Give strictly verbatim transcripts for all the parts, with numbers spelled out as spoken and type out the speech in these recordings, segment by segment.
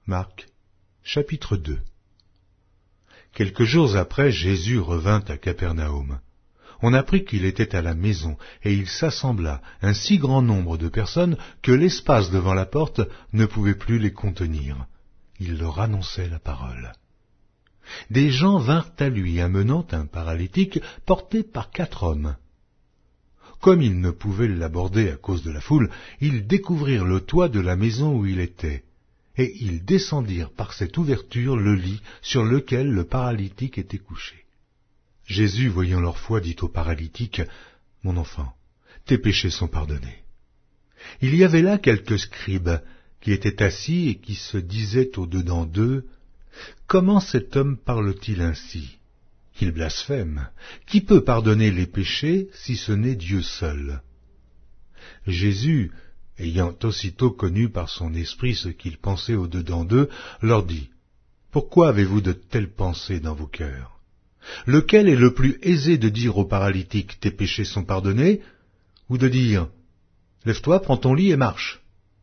Marc, chapitre deux. Quelques jours après, Jésus revint à Capernaum. On apprit qu'il était à la maison, et il s'assembla un si grand nombre de personnes que l'espace devant la porte ne pouvait plus les contenir. Il leur annonçait la parole. Des gens vinrent à lui amenant un paralytique porté par quatre hommes. Comme ils ne pouvaient l'aborder à cause de la foule, ils découvrirent le toit de la maison où il était, et ils descendirent par cette ouverture le lit sur lequel le paralytique était couché. Jésus, voyant leur foi, dit au paralytique, « Mon enfant, tes péchés sont pardonnés. » Il y avait là quelques scribes qui étaient assis et qui se disaient au-dedans d'eux, « Comment cet homme parle-t-il ainsi ? Il blasphème. Qui peut pardonner les péchés si ce n'est Dieu seul ?» Jésus, ayant aussitôt connu par son esprit ce qu'ils pensaient au-dedans d'eux, leur dit, « Pourquoi avez-vous de telles pensées dans vos cœurs ? Lequel est le plus aisé de dire au paralytique, « Tes péchés sont pardonnés » ou de dire, « Lève-toi, prends ton lit et marche » ?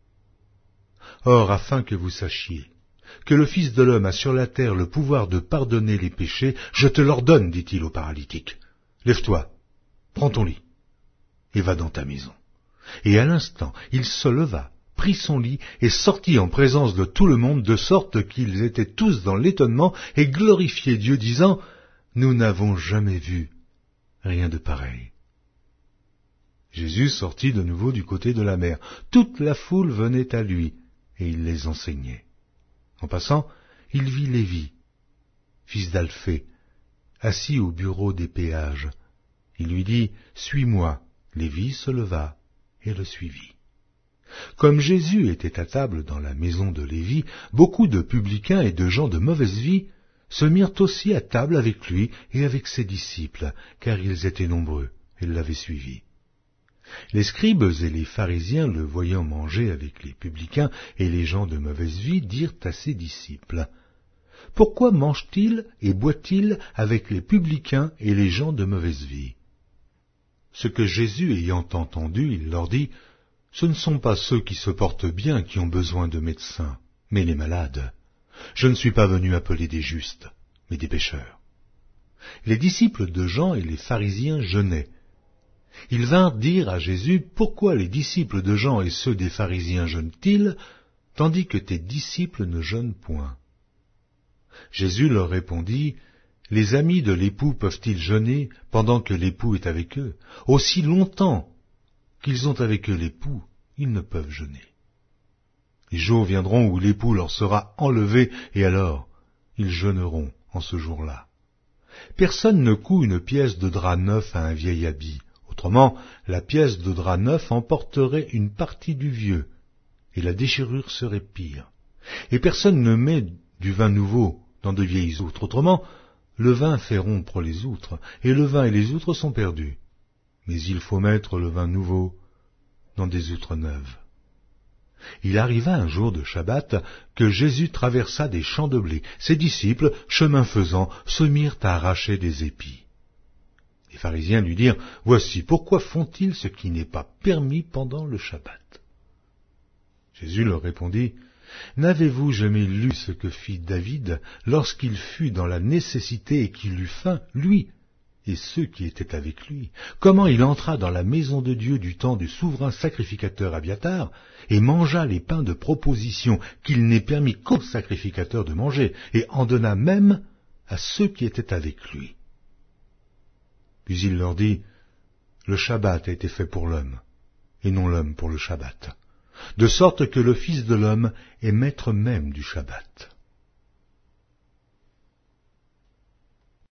Or, afin que vous sachiez que le Fils de l'homme a sur la terre le pouvoir de pardonner les péchés, je te l'ordonne, dit-il au paralytique. Lève-toi, prends ton lit, et va dans ta maison. Et à l'instant, il se leva, prit son lit, et sortit en présence de tout le monde, de sorte qu'ils étaient tous dans l'étonnement, et glorifiaient Dieu, disant, Nous n'avons jamais vu rien de pareil. Jésus sortit de nouveau du côté de la mer. Toute la foule venait à lui, et il les enseignait. En passant, il vit Lévi, fils d'Alphée, assis au bureau des péages. Il lui dit, « Suis-moi ». Lévi se leva et le suivit. Comme Jésus était à table dans la maison de Lévi, beaucoup de publicains et de gens de mauvaise vie se mirent aussi à table avec lui et avec ses disciples, car ils étaient nombreux et l'avaient suivi. Les scribes et les pharisiens, le voyant manger avec les publicains et les gens de mauvaise vie, dirent à ses disciples, « Pourquoi mange-t-il et boit-il avec les publicains et les gens de mauvaise vie ?» Ce que Jésus ayant entendu, il leur dit, « Ce ne sont pas ceux qui se portent bien qui ont besoin de médecins, mais les malades. Je ne suis pas venu appeler des justes, mais des pécheurs. » Les disciples de Jean et les pharisiens jeûnaient. Ils vinrent dire à Jésus, « Pourquoi les disciples de Jean et ceux des pharisiens jeûnent-ils, tandis que tes disciples ne jeûnent point ?» Jésus leur répondit, « Les amis de l'époux peuvent-ils jeûner pendant que l'époux est avec eux ? Aussi longtemps qu'ils ont avec eux l'époux, ils ne peuvent jeûner. Les jours viendront où l'époux leur sera enlevé, et alors ils jeûneront en ce jour-là. Personne ne coud une pièce de drap neuf à un vieil habit. Autrement, la pièce de drap neuf emporterait une partie du vieux, et la déchirure serait pire. Et personne ne met du vin nouveau dans de vieilles outres. Autrement, le vin fait rompre les outres, et le vin et les outres sont perdus. Mais il faut mettre le vin nouveau dans des outres neuves. » Il arriva un jour de Shabbat que Jésus traversa des champs de blé. Ses disciples, chemin faisant, se mirent à arracher des épis. Les pharisiens lui dirent, « Voici, pourquoi font-ils ce qui n'est pas permis pendant le Shabbat ?» Jésus leur répondit, « N'avez-vous jamais lu ce que fit David lorsqu'il fut dans la nécessité et qu'il eut faim, lui et ceux qui étaient avec lui? Comment il entra dans la maison de Dieu du temps du souverain sacrificateur Abiatar et mangea les pains de proposition qu'il n'est permis qu'aux sacrificateurs de manger, et en donna même à ceux qui étaient avec lui. » Puis il leur dit, « Le Shabbat a été fait pour l'homme, et non l'homme pour le Shabbat, de sorte que le Fils de l'homme est maître même du Shabbat. »